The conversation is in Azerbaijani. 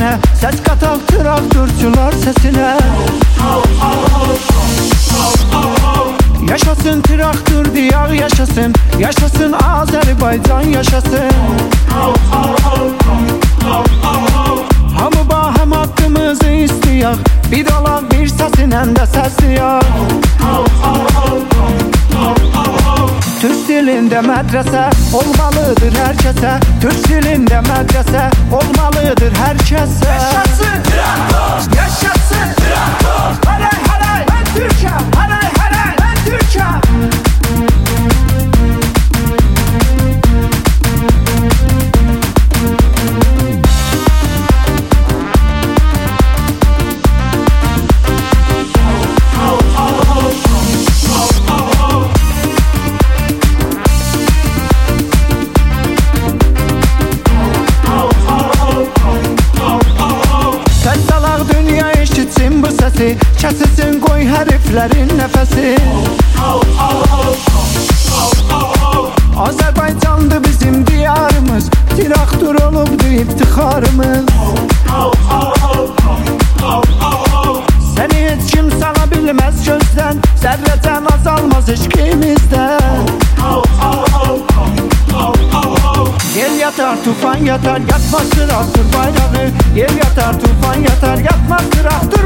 sesine, ses katal traktörçüler sesine. Yaşasın traktör diyar yaşasın, yaşasın Azerbaycan yaşasın. Hamı baham hakkımızı istiyor, bir dolan bir sesinen de sesliyor. Türk dilinde medrese olmalıdır herkese, Türk dilinde medrese olmalıdır herkese. Yaşasın traktör, yaşasın traktör. Haray haray ben Türk'üm, haray haray ben Türk'üm. Kəsilsin qoy həriflərin nəfəsi. Azərbaycandır bizim diyarımız, traktör olubdur iftixarımız. Səni heç kim sana bilməz gözdən, zərrəcən azalmaz eşqimizdən. Yel yatar tufan yatar, yatmaz traktör bayrağı. Yel yatar tufan yatar, yatmaz traktör